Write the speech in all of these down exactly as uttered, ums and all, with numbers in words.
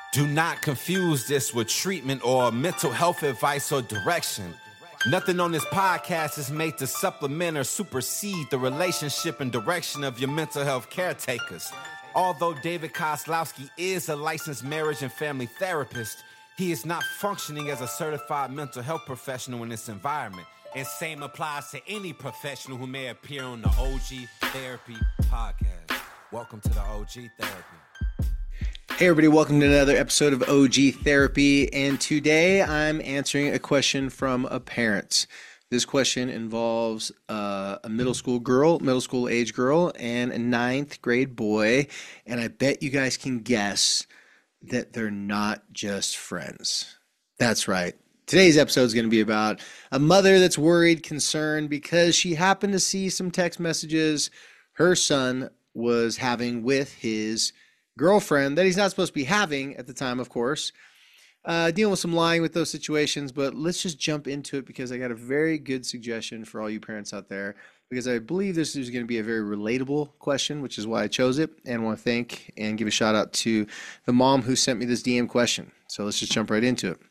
Do not confuse this with treatment or mental health advice or direction. Nothing on this podcast is made to supplement or supersede the relationship and direction of your mental health caretakers. Although David Kozlowski is a licensed marriage and family therapist, he is not functioning as a certified mental health professional in this environment. And same applies to any professional who may appear on the O G Therapy podcast. Welcome to the O G Therapy. Hey everybody, welcome to another episode of O G Therapy, and today I'm answering a question from a parent. This question involves uh, a middle school girl, middle school age girl, and a ninth grade boy, and I bet you guys can guess that they're not just friends. That's right. Today's episode is going to be about a mother that's worried, concerned, because she happened to see some text messages her son was having with his girlfriend that he's not supposed to be having at the time, of course, uh, dealing with some lying with those situations. But let's just jump into it because I got a very good suggestion for all you parents out there, because I believe this is going to be a very relatable question, which is why I chose it, and want to thank and give a shout out to the mom who sent me this D M question. So let's just jump right into it.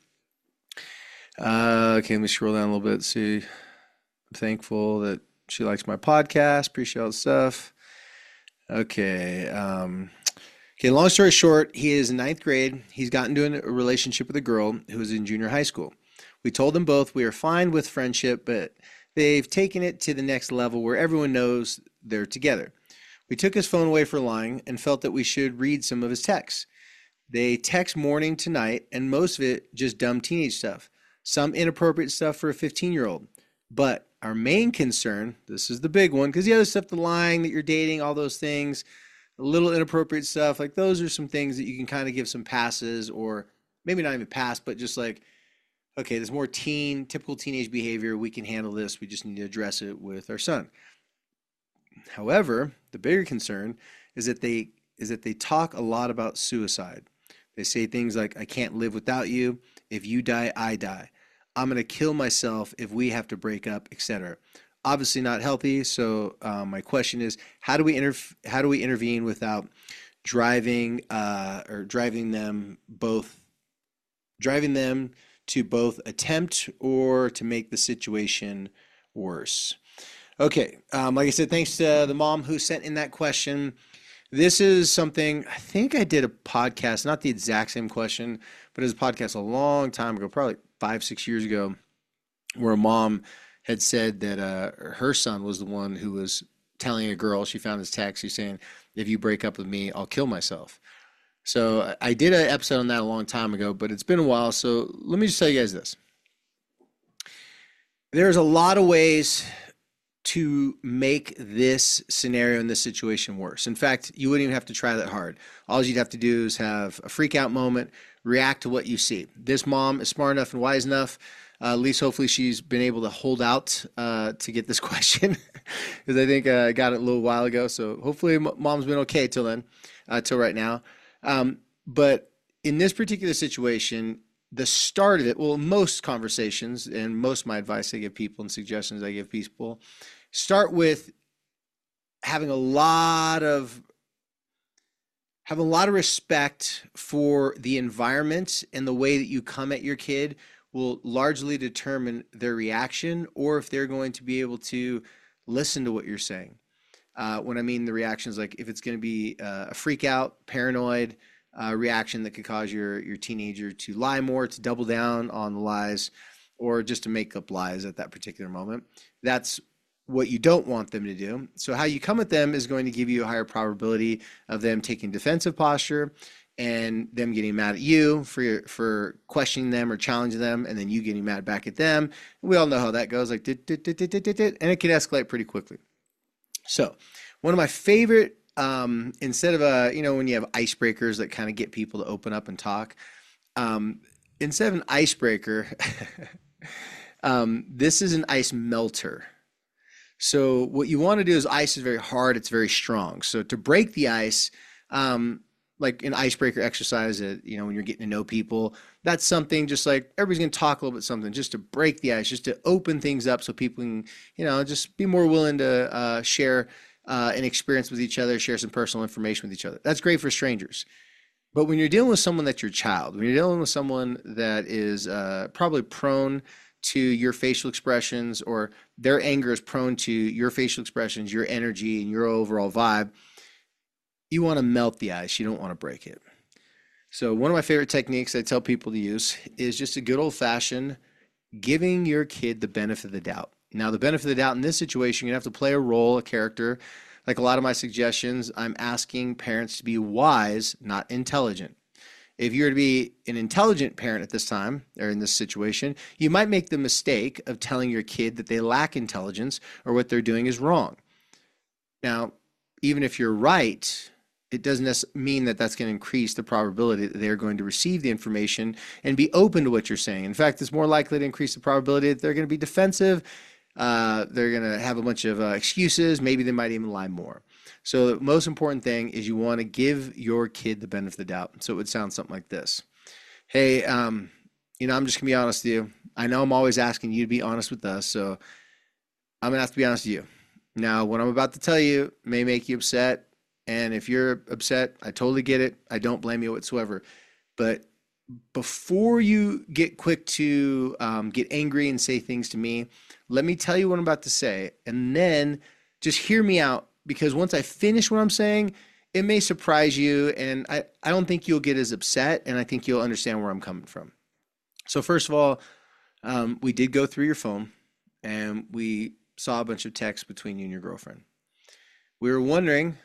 Uh, okay, let me scroll down a little bit. See, I'm thankful that she likes my podcast. Appreciate all the stuff. Okay. Um, Okay, long story short, he is in ninth grade. He's gotten into a relationship with a girl who is in junior high school. We told them both we are fine with friendship, but they've taken it to the next level where everyone knows they're together. We took his phone away for lying and felt that we should read some of his texts. They text morning to night, and most of it just dumb teenage stuff. Some inappropriate stuff for a fifteen-year-old. But our main concern, this is the big one, because the other stuff, the lying, that you're dating, all those things, a little inappropriate stuff, like those are some things that you can kind of give some passes, or maybe not even pass, but just like, okay, there's more teen, typical teenage behavior. We can handle this. We just need to address it with our son. However, the bigger concern is that they is that they talk a lot about suicide. They say things like, I can't live without you. If you die, I die. I'm going to kill myself if we have to break up, et cetera. Obviously not healthy. So um, my question is, how do we inter- how do we intervene without driving uh, or driving them both, driving them to both attempt or to make the situation worse? Okay, um, like I said, thanks to the mom who sent in that question. This is something, I think I did a podcast, not the exact same question, but it was a podcast a long time ago, probably five, six years ago, where a mom had said that uh, her son was the one who was telling a girl, she found his text, he's saying, if you break up with me, I'll kill myself. So I did an episode on that a long time ago, but it's been a while. So let me just tell you guys this. There's a lot of ways to make this scenario and this situation worse. In fact, you wouldn't even have to try that hard. All you'd have to do is have a freak out moment, react to what you see. This mom is smart enough and wise enough. Uh, at least hopefully she's been able to hold out uh, to get this question, because I think uh, I got it a little while ago. So hopefully m- mom's been okay till then, uh, till right now. Um, but in this particular situation, the start of it, well, most conversations and most of my advice I give people and suggestions I give people, start with having a lot of have a lot of respect for the environment, and the way that you come at your kid will largely determine their reaction, or if they're going to be able to listen to what you're saying. Uh, when I mean the reactions, like if it's going to be uh, a freak out, paranoid uh, reaction that could cause your, your teenager to lie more, to double down on the lies, or just to make up lies at that particular moment. That's what you don't want them to do. So how you come at them is going to give you a higher probability of them taking defensive posture, and them getting mad at you for for questioning them or challenging them, and then you getting mad back at them. We all know how that goes, like, dit, dit, dit, dit, dit, dit, and it can escalate pretty quickly. So one of my favorite, um, instead of, a, you know, when you have icebreakers that kind of get people to open up and talk, um, instead of an icebreaker, um, this is an ice melter. So what you want to do is, ice is very hard, it's very strong. So to break the ice, um, like an icebreaker exercise that, you know, when you're getting to know people, that's something just like everybody's going to talk a little bit something just to break the ice, just to open things up so people can, you know, just be more willing to uh, share uh, an experience with each other, share some personal information with each other. That's great for strangers. But when you're dealing with someone that's your child, when you're dealing with someone that is uh, probably prone to your facial expressions, or their anger is prone to your facial expressions, your energy, and your overall vibe, you want to melt the ice. You don't want to break it. So one of my favorite techniques I tell people to use is just a good old fashioned giving your kid the benefit of the doubt. Now, the benefit of the doubt in this situation, you have to play a role, a character. Like a lot of my suggestions, I'm asking parents to be wise, not intelligent. If you're to be an intelligent parent at this time or in this situation, you might make the mistake of telling your kid that they lack intelligence or what they're doing is wrong. Now, even if you're right, it doesn't mean that that's going to increase the probability that they're going to receive the information and be open to what you're saying. In fact, it's more likely to increase the probability that they're going to be defensive. Uh, they're going to have a bunch of uh, excuses. Maybe they might even lie more. So the most important thing is you want to give your kid the benefit of the doubt. So it would sound something like this. Hey, um, you know, I'm just going to be honest with you. I know I'm always asking you to be honest with us, so I'm going to have to be honest with you. Now, what I'm about to tell you may make you upset. And if you're upset, I totally get it. I don't blame you whatsoever. But before you get quick to um, get angry and say things to me, let me tell you what I'm about to say. And then just hear me out, because once I finish what I'm saying, it may surprise you. And I, I don't think you'll get as upset. And I think you'll understand where I'm coming from. So first of all, um, we did go through your phone and we saw a bunch of texts between you and your girlfriend. We were wondering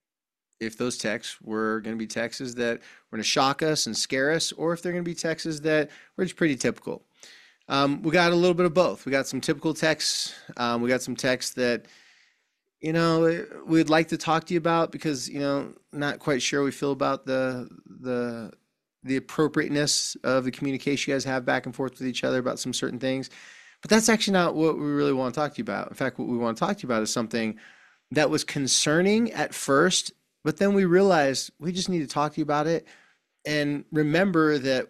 if those texts were going to be texts that were going to shock us and scare us, or if they're going to be texts that were just pretty typical. Um, we got a little bit of both. We got some typical texts. Um, we got some texts that, you know, we'd like to talk to you about because, you know, not quite sure we feel about the the the appropriateness of the communication you guys have back and forth with each other about some certain things. But that's actually not what we really want to talk to you about. In fact, what we want to talk to you about is something that was concerning at first, but then we realized we just need to talk to you about it. And remember that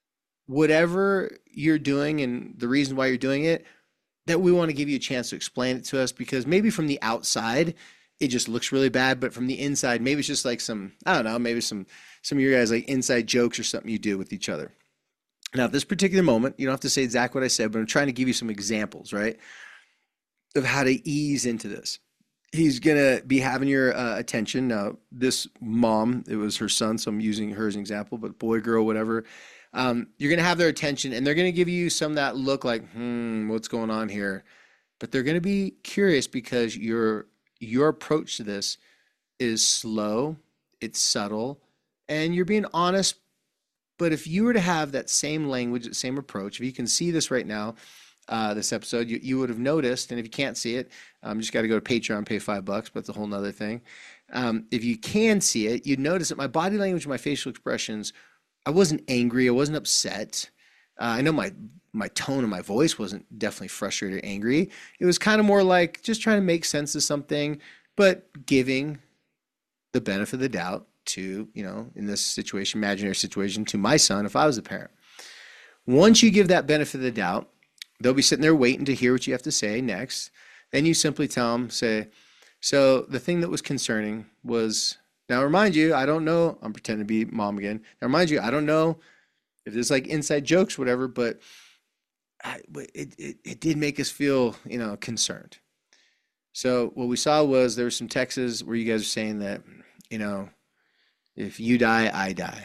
whatever you're doing and the reason why you're doing it, that we want to give you a chance to explain it to us, because maybe from the outside, it just looks really bad. But from the inside, maybe it's just like some, I don't know, maybe some, some of your guys like inside jokes or something you do with each other. Now, at this particular moment, you don't have to say exactly what I said, but I'm trying to give you some examples, right, of how to ease into this. He's going to be having your uh, attention. Now, this mom, it was her son, so I'm using her as an example, but boy, girl, whatever. Um, you're going to have their attention, and they're going to give you some of that look like, hmm, what's going on here? But they're going to be curious because your your approach to this is slow, it's subtle, and you're being honest. But if you were to have that same language, that same approach, if you can see this right now, uh, this episode, you, you would have noticed, and if you can't see it, um, you just got to go to Patreon, pay five bucks, but it's a whole nother thing. Um, if you can see it, you'd notice that my body language, my facial expressions, I wasn't angry, I wasn't upset. Uh, I know my my tone of my voice wasn't definitely frustrated or angry. It was kind of more like just trying to make sense of something, but giving the benefit of the doubt to, you know, in this situation, imaginary situation, to my son if I was a parent. Once you give that benefit of the doubt, they'll be sitting there waiting to hear what you have to say next. Then you simply tell them, say, so the thing that was concerning was, now remind you, I don't know, I'm pretending to be mom again. Now remind you, I don't know if there's like inside jokes, whatever, but I, it, it, it did make us feel, you know, concerned. So what we saw was there were some texts where you guys are saying that, you know, if you die, I die.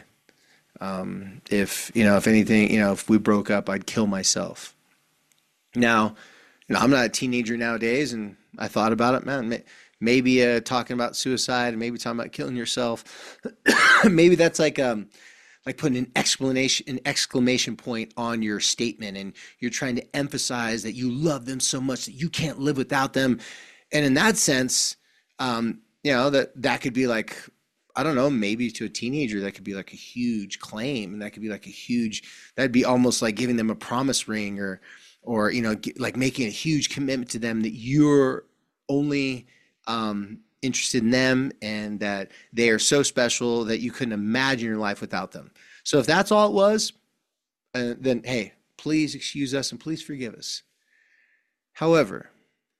Um, if, you know, if anything, you know, if we broke up, I'd kill myself. Now, you know, I'm not a teenager nowadays, and I thought about it, man, maybe uh, talking about suicide, maybe talking about killing yourself. Maybe that's like, um, like putting an explanation, an exclamation point on your statement, and you're trying to emphasize that you love them so much that you can't live without them. And in that sense, um, you know, that, that could be like, I don't know, maybe to a teenager, that could be like a huge claim. And that could be like a huge, that'd be almost like giving them a promise ring, or, or, you know, like making a huge commitment to them that you're only um, interested in them and that they are so special that you couldn't imagine your life without them. So if that's all it was, uh, then, hey, please excuse us and please forgive us. However,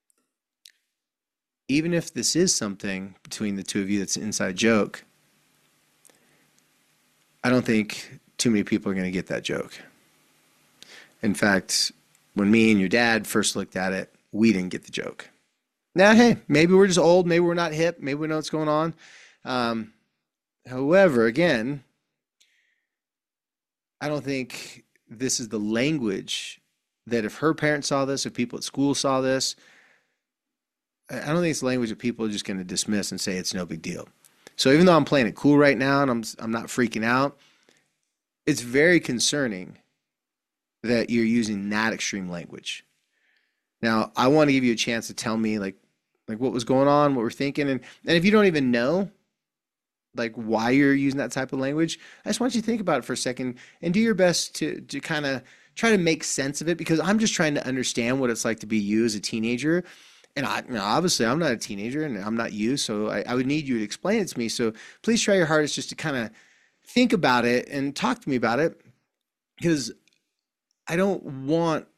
even if this is something between the two of you that's an inside joke, I don't think too many people are going to get that joke. In fact, when me and your dad first looked at it, we didn't get the joke. Now, hey, maybe we're just old. Maybe we're not hip. Maybe we know what's going on. Um, however, again, I don't think this is the language that if her parents saw this, if people at school saw this, I don't think it's the language that people are just going to dismiss and say it's no big deal. So even though I'm playing it cool right now and I'm I'm not freaking out, it's very concerning that you're using that extreme language. Now, I want to give you a chance to tell me like like what was going on, what we're thinking, and and if you don't even know like why you're using that type of language, I just want you to think about it for a second and do your best to to kind of try to make sense of it, because I'm just trying to understand what it's like to be you as a teenager. And I, you know, obviously I'm not a teenager and I'm not you, so I, I would need you to explain it to me. So please try your hardest just to kind of think about it and talk to me about it, because I don't want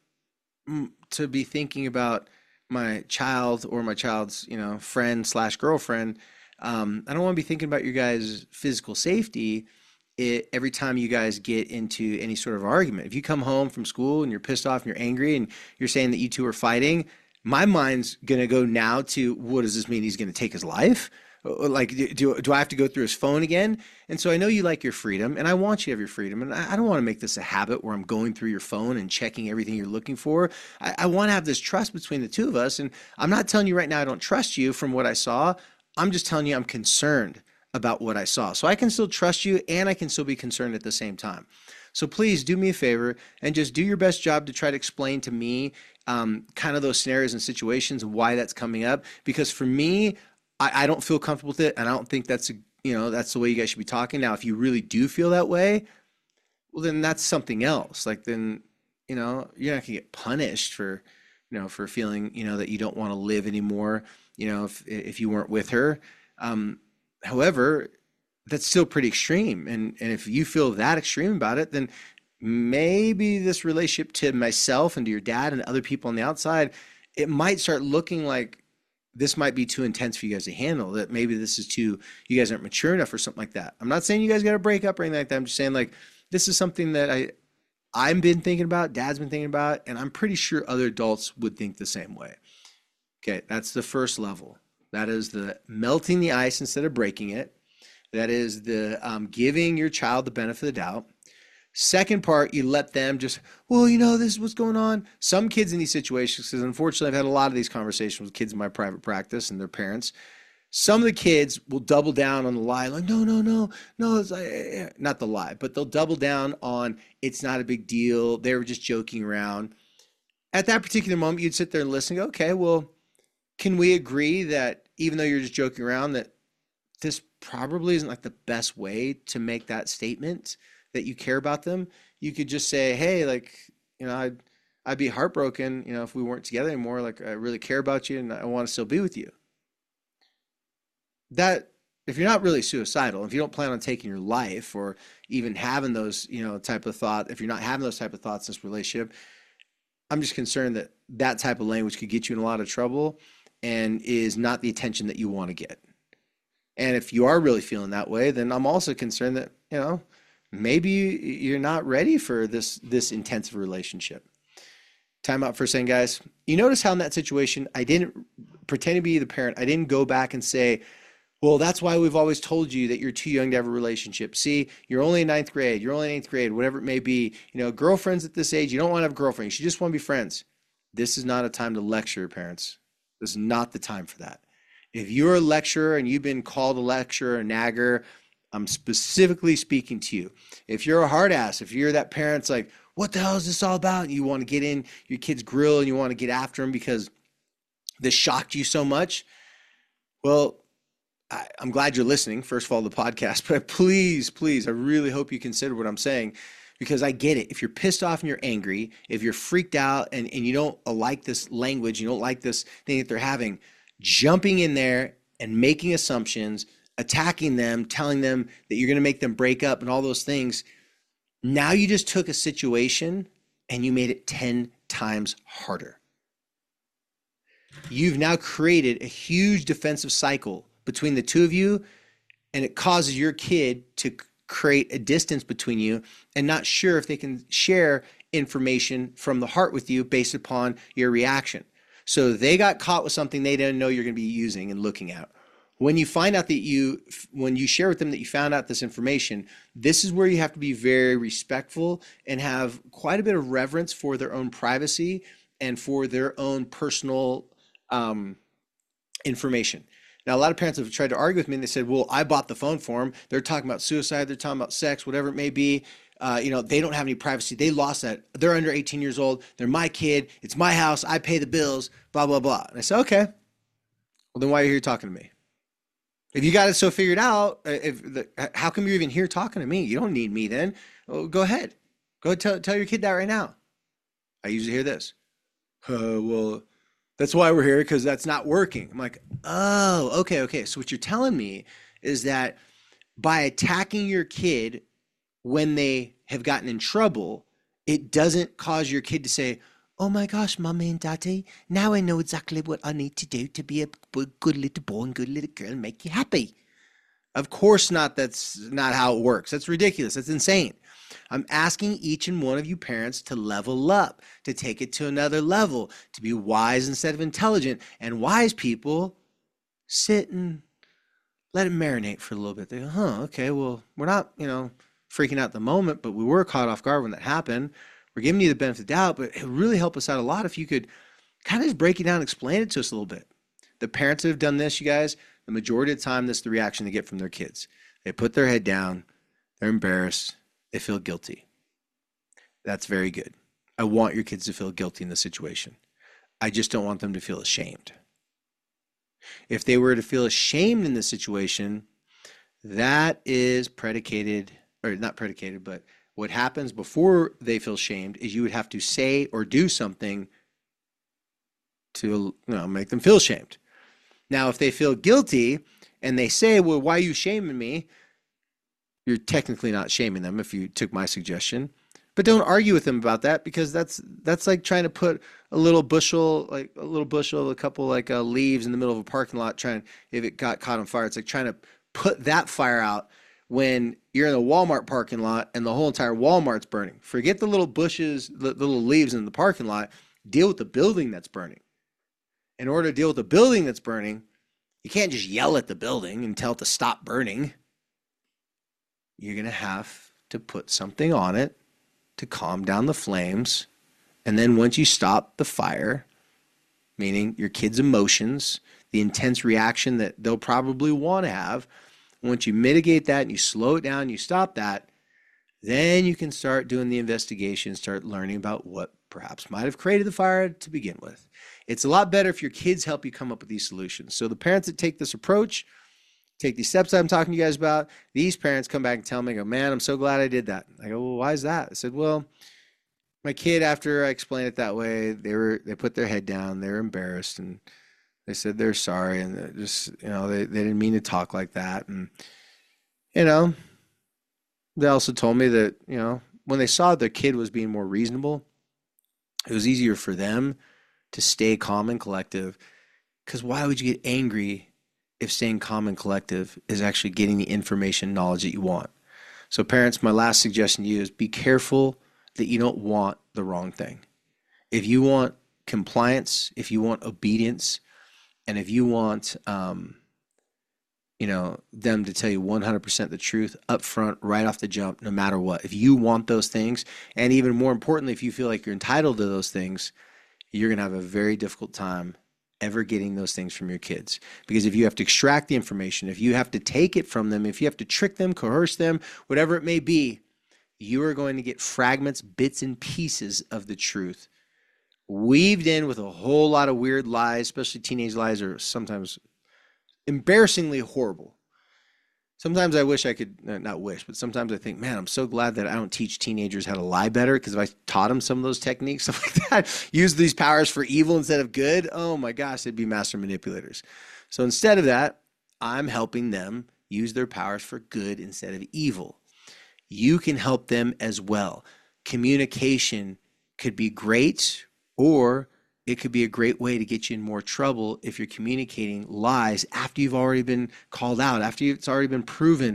to be thinking about my child or my child's, you know, friend slash girlfriend. Um, I don't want to be thinking about your guys' physical safety it, every time you guys get into any sort of argument. If you come home from school and you're pissed off and you're angry and you're saying that you two are fighting, my mind's going to go now to, what does this mean? He's going to take his life? Like, do, do I have to go through his phone again? And so I know you like your freedom, and I want you to have your freedom. And I, I don't want to make this a habit where I'm going through your phone and checking everything you're looking for. I, I want to have this trust between the two of us. And I'm not telling you right now I don't trust you from what I saw. I'm just telling you I'm concerned about what I saw. So I can still trust you and I can still be concerned at the same time. So please do me a favor and just do your best job to try to explain to me um, kind of those scenarios and situations and why that's coming up. Because for me, I, I don't feel comfortable with it, and I don't think that's a, you know that's the way you guys should be talking. Now, if you really do feel that way, well, then that's something else. Like then, you know, you're not gonna get punished for, you know, for feeling, you know, that you don't want to live anymore. You know, if if you weren't with her. Um, however, that's still pretty extreme, and and if you feel that extreme about it, then maybe this relationship to myself and to your dad and other people on the outside, it might start looking like this might be too intense for you guys to handle, that maybe this is too, you guys aren't mature enough or something like that. I'm not saying you guys got to break up or anything like that. I'm just saying like, this is something that I, I've been thinking about, Dad's been thinking about, and I'm pretty sure other adults would think the same way. Okay. That's the first level. That is the melting the ice instead of breaking it. That is the um, giving your child the benefit of the doubt. Second part, you let them just, well, you know, this is what's going on. Some kids in these situations, because unfortunately I've had a lot of these conversations with kids in my private practice and their parents. Some of the kids will double down on the lie, like, no, no, no, no, it's like, not the lie, but they'll double down on it's not a big deal. They were just joking around. At that particular moment, you'd sit there and listen and go, okay, well, can we agree that even though you're just joking around, that this probably isn't like the best way to make that statement, that you care about them? You could just say, hey, like, you know, I'd, I'd be heartbroken, you know, if we weren't together anymore. Like, I really care about you and I want to still be with you. That, if you're not really suicidal, if you don't plan on taking your life or even having those, you know, type of thought, if you're not having those type of thoughts in this relationship, I'm just concerned that that type of language could get you in a lot of trouble and is not the attention that you want to get. And if you are really feeling that way, then I'm also concerned that, you know, maybe you're not ready for this this intensive relationship. Time out for a second, guys. You notice how in that situation, I didn't pretend to be the parent. I didn't go back and say, well, that's why we've always told you that you're too young to have a relationship. See, you're only in ninth grade. You're only in eighth grade, whatever it may be. You know, girlfriends at this age, you don't want to have a girlfriend. You should just want to be friends. This is not a time to lecture your parents. This is not the time for that. If you're a lecturer and you've been called a lecturer, a nagger, I'm specifically speaking to you. If you're a hard ass, if you're that parent's like, what the hell is this all about? And you want to get in your kid's grill and you want to get after him because this shocked you so much. Well, I, I'm glad you're listening, first of all, the podcast, but please, please, I really hope you consider what I'm saying, because I get it. If you're pissed off and you're angry, if you're freaked out and, and you don't like this language, you don't like this thing that they're having, jumping in there and making assumptions, attacking them, telling them that you're going to make them break up and all those things. Now you just took a situation and you made it ten times harder. You've now created a huge defensive cycle between the two of you, and it causes your kid to create a distance between you and not sure if they can share information from the heart with you based upon your reaction. So they got caught with something they didn't know you're going to be using and looking at. When you find out that you, when you share with them that you found out this information, this is where you have to be very respectful and have quite a bit of reverence for their own privacy and for their own personal um, information. Now, a lot of parents have tried to argue with me and they said, well, I bought the phone for them. They're talking about suicide. They're talking about sex, whatever it may be. Uh, you know, they don't have any privacy. They lost that. They're under eighteen years old. They're my kid. It's my house. I pay the bills, blah, blah, blah. And I said, okay, well, then why are you here talking to me? If you got it so figured out, if the, how come you're even here talking to me? You don't need me then. Oh, go ahead. Go ahead, tell, tell your kid that right now. I usually hear this. Uh, well, that's why we're here, because that's not working. I'm like, oh, okay, okay. So what you're telling me is that by attacking your kid when they have gotten in trouble, it doesn't cause your kid to say, oh my gosh, mommy and daddy, now I know exactly what I need to do to be a good little boy and good little girl and make you happy. Of course not. That's not how it works. That's ridiculous. That's insane. I'm asking each and one of you parents to level up, to take it to another level, to be wise instead of intelligent. And wise people sit and let it marinate for a little bit. They go, huh, okay, well, we're not, you know, freaking out at the moment, but we were caught off guard when that happened. We're giving you the benefit of the doubt, but it would really help us out a lot if you could kind of just break it down and explain it to us a little bit. The parents that have done this, you guys, the majority of the time, this is the reaction they get from their kids. They put their head down, they're embarrassed, they feel guilty. That's very good. I want your kids to feel guilty in this situation. I just don't want them to feel ashamed. If they were to feel ashamed in this situation, that is predicated, or not predicated, but what happens before they feel shamed is you would have to say or do something to, you know, make them feel shamed. Now, if they feel guilty and they say, well, why are you shaming me? You're technically not shaming them if you took my suggestion, but don't argue with them about that, because that's that's like trying to put a little bushel, like a little bushel, a couple like uh, leaves in the middle of a parking lot. Trying, if it got caught on fire, it's like trying to put that fire out when you're in a Walmart parking lot and the whole entire Walmart's burning. Forget the little bushes, the little leaves in the parking lot. Deal with the building that's burning. In order to deal with the building that's burning, you can't just yell at the building and tell it to stop burning. You're going to have to put something on it to calm down the flames. And then once you stop the fire, meaning your kids' emotions, the intense reaction that they'll probably want to have, once you mitigate that and you slow it down, you stop that, then you can start doing the investigation, start learning about what perhaps might have created the fire to begin with. It's a lot better if your kids help you come up with these solutions. So the parents that take this approach, take these steps I'm talking to you guys about, these parents come back and tell me, I go, man, I'm so glad I did that. I go, well, why is that? I said, well, my kid, after I explained it that way, they were they put their head down, they were embarrassed, and they said they're sorry, and they're just, you know, they, they didn't mean to talk like that. And, you know, they also told me that, you know, when they saw their kid was being more reasonable, it was easier for them to stay calm and collective. Because why would you get angry if staying calm and collective is actually getting the information, knowledge that you want? So parents, my last suggestion to you is be careful that you don't want the wrong thing. If you want compliance, if you want obedience, and if you want, um, you know, them to tell you one hundred percent the truth up front, right off the jump, no matter what, if you want those things, and even more importantly, if you feel like you're entitled to those things, you're going to have a very difficult time ever getting those things from your kids. Because if you have to extract the information, if you have to take it from them, if you have to trick them, coerce them, whatever it may be, you are going to get fragments, bits and pieces of the truth weaved in with a whole lot of weird lies. Especially teenage lies are sometimes embarrassingly horrible. Sometimes I wish I could, not wish, but sometimes I think, man, I'm so glad that I don't teach teenagers how to lie better, because if I taught them some of those techniques, stuff like that, use these powers for evil instead of good, oh my gosh, they'd be master manipulators. So instead of that, I'm helping them use their powers for good instead of evil. You can help them as well. Communication could be great, or it could be a great way to get you in more trouble if you're communicating lies after you've already been called out, after it's already been proven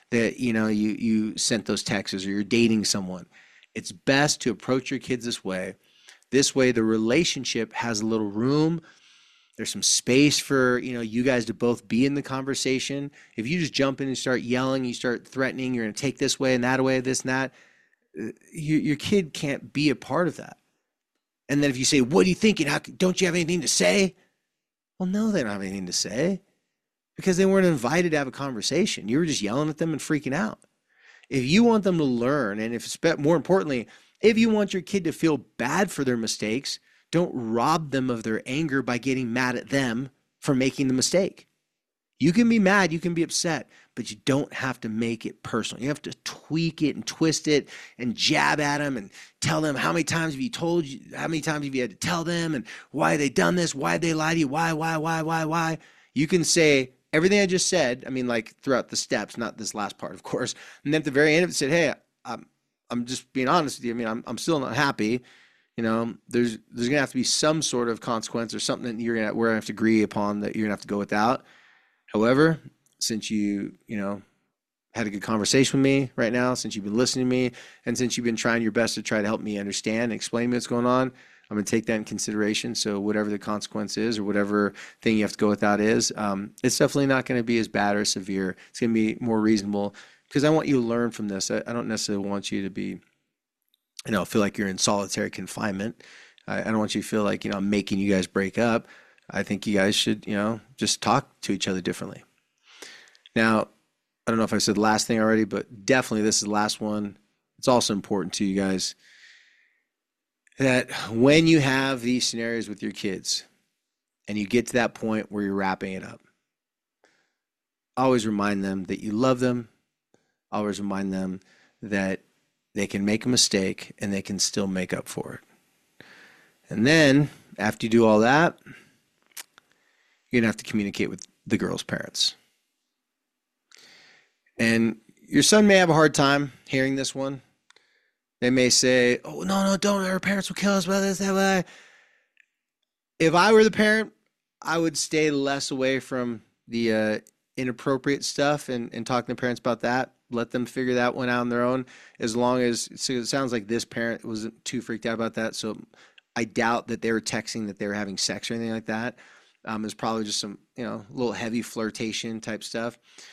that, you know, you, you sent those texts or you're dating someone. It's best to approach your kids this way. This way, the relationship has a little room. There's some space for, you know, you guys to both be in the conversation. If you just jump in and start yelling, you start threatening, you're going to take this way and that way, this and that, your, your kid can't be a part of that. And then if you say, what are you thinking? How, don't you have anything to say? Well, no, they don't have anything to say because they weren't invited to have a conversation. You were just yelling at them and freaking out. If you want them to learn, and if more importantly, if you want your kid to feel bad for their mistakes, don't rob them of their anger by getting mad at them for making the mistake. You can be mad, you can be upset, but you don't have to make it personal. You have to tweak it and twist it and jab at them and tell them how many times have you told you, how many times have you had to tell them and why they done this, why they lied to you, why, why, why, why, why. You can say everything I just said, I mean, like throughout the steps, not this last part, of course. And then at the very end of it said, hey, I'm, I'm just being honest with you. I mean, I'm, I'm still not happy. You know, there's, there's gonna have to be some sort of consequence or something that you're gonna, we're gonna have to agree upon that you're gonna have to go without. However, since you, you know, had a good conversation with me right now, since you've been listening to me, and since you've been trying your best to try to help me understand and explain to me what's going on, I'm going to take that in consideration. So whatever the consequence is or whatever thing you have to go without is, um, it's definitely not going to be as bad or severe. It's going to be more reasonable because I want you to learn from this. I, I don't necessarily want you to be, you know, feel like you're in solitary confinement. I, I don't want you to feel like, you know, I'm making you guys break up. I think you guys should, you know, just talk to each other differently. Now, I don't know if I said the last thing already, but definitely this is the last one. It's also important to you guys that when you have these scenarios with your kids and you get to that point where you're wrapping it up, always remind them that you love them. Always remind them that they can make a mistake and they can still make up for it. And then after you do all that, you're going to have to communicate with the girl's parents. And your son may have a hard time hearing this one. They may say, oh, no, no, don't. Our parents will kill us about this, that, that. If I were the parent, I would stay less away from the uh, inappropriate stuff and, and talking to parents about that. Let them figure that one out on their own. As long as, so it sounds like this parent wasn't too freaked out about that. So I doubt that they were texting that they were having sex or anything like that. Um, it's probably just some, you know, little heavy flirtation type stuff.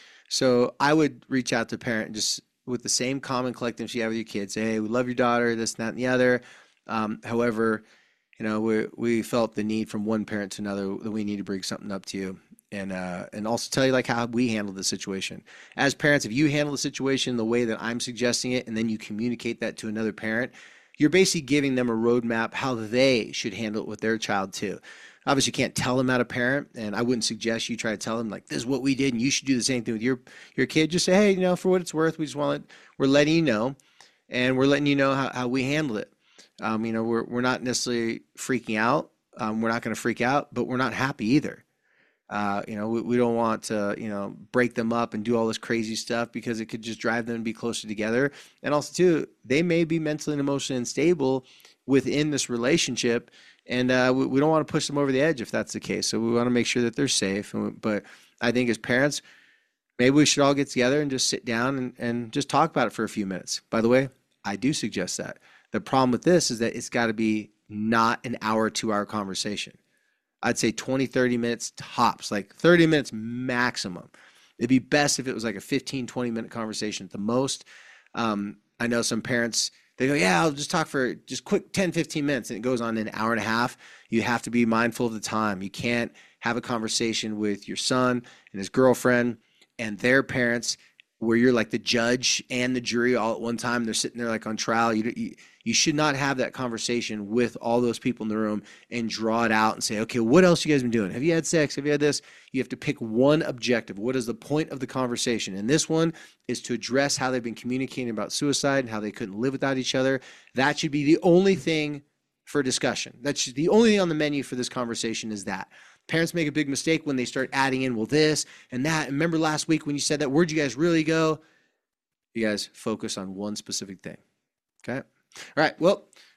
So I would reach out to a parent just with the same common collective you have with your kids. Say, hey, we love your daughter, this, that, and the other. Um, however, you know, we we felt the need from one parent to another that we need to bring something up to you. And uh, and also tell you like how we handle the situation. As parents, if you handle the situation the way that I'm suggesting it, and then you communicate that to another parent, you're basically giving them a roadmap how they should handle it with their child too. Obviously, you can't tell them how to parent, and I wouldn't suggest you try to tell them like this is what we did, and you should do the same thing with your your kid. Just say, hey, you know, for what it's worth, we just want it, we're letting you know, and we're letting you know how, how we handle it. Um, you know, we're we're not necessarily freaking out. Um, we're not going to freak out, but we're not happy either. Uh, you know, we, we don't want to, you know, break them up and do all this crazy stuff because it could just drive them to be closer together. And also, too, they may be mentally and emotionally unstable within this relationship. And uh, we, we don't want to push them over the edge if that's the case. So we want to make sure that they're safe. And we, but I think as parents, maybe we should all get together and just sit down and, and just talk about it for a few minutes. By the way, I do suggest that. The problem with this is that it's got to be not an hour, two hour conversation. I'd say twenty, thirty minutes tops, like thirty minutes maximum. It'd be best if it was like a fifteen, twenty minute conversation at the most. Um, I know some parents, they go, yeah, I'll just talk for just quick ten, fifteen minutes. And it goes on an hour and a half. You have to be mindful of the time. You can't have a conversation with your son and his girlfriend and their parents where you're like the judge and the jury all at one time. They're sitting there like on trial. You, you, you should not have that conversation with all those people in the room and draw it out and say, okay, what else you guys been doing? Have you had sex? Have you had this? You have to pick one objective. What is the point of the conversation? And this one is to address how they've been communicating about suicide and how they couldn't live without each other. That should be the only thing for discussion. That's the only thing on the menu for this conversation is that. Parents make a big mistake when they start adding in, well, this and that. And remember last week when you said that, where'd you guys really go? You guys focus on one specific thing. Okay. All right. Well,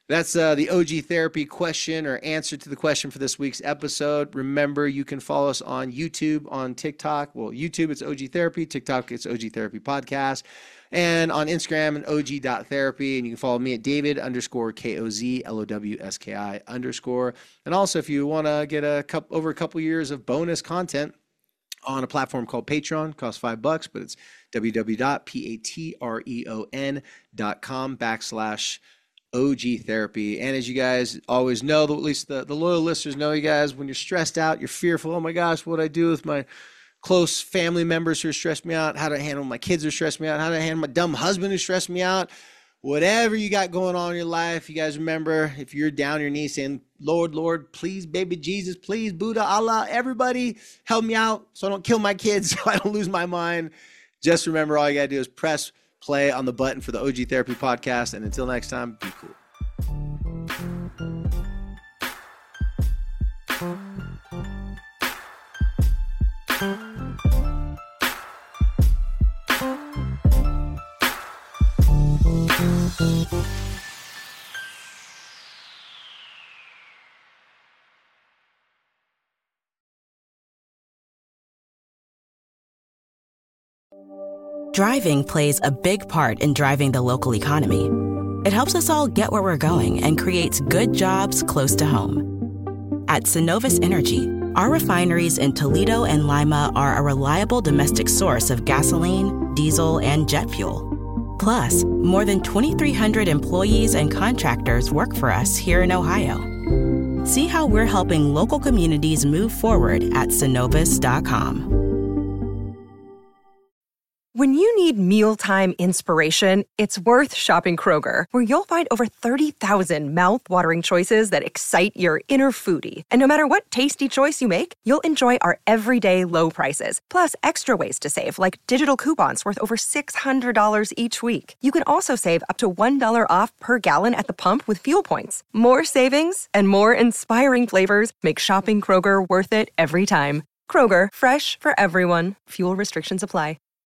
That's uh, the O G Therapy question or answer to the question for this week's episode. Remember, you can follow us on YouTube, on TikTok. Well, YouTube, it's O G Therapy. TikTok, it's O G Therapy Podcast. And on Instagram, and O G dot therapy. And you can follow me at David underscore K O Z L O W S K I underscore. And also, if you want to get a couple, over a couple years of bonus content on a platform called Patreon, costs five bucks, but it's www.patreon dot com backslash O G Therapy. And as you guys always know, at least the, the loyal listeners know, you guys, when you're stressed out, you're fearful, oh my gosh, what do I do with my close family members who stress me out? How do I handle my kids who stress me out? How do I handle my dumb husband who stressed me out? Whatever you got going on in your life, you guys remember, if you're down on your knees saying, Lord, Lord, please, baby Jesus, please, Buddha, Allah, everybody, help me out so I don't kill my kids, so I don't lose my mind. Just remember, all you got to do is press play on the button for the O G Therapy Podcast. And until next time, be cool. Driving plays a big part in driving the local economy. It helps us all get where we're going and creates good jobs close to home. At Synovus Energy, our refineries in Toledo and Lima are a reliable domestic source of gasoline, diesel, and jet fuel. Plus, more than twenty-three hundred employees and contractors work for us here in Ohio. See how we're helping local communities move forward at Synovus dot com. When you need mealtime inspiration, it's worth shopping Kroger, where you'll find over thirty thousand mouth-watering choices that excite your inner foodie. And no matter what tasty choice you make, you'll enjoy our everyday low prices, plus extra ways to save, like digital coupons worth over six hundred dollars each week. You can also save up to one dollar off per gallon at the pump with fuel points. More savings and more inspiring flavors make shopping Kroger worth it every time. Kroger, fresh for everyone. Fuel restrictions apply.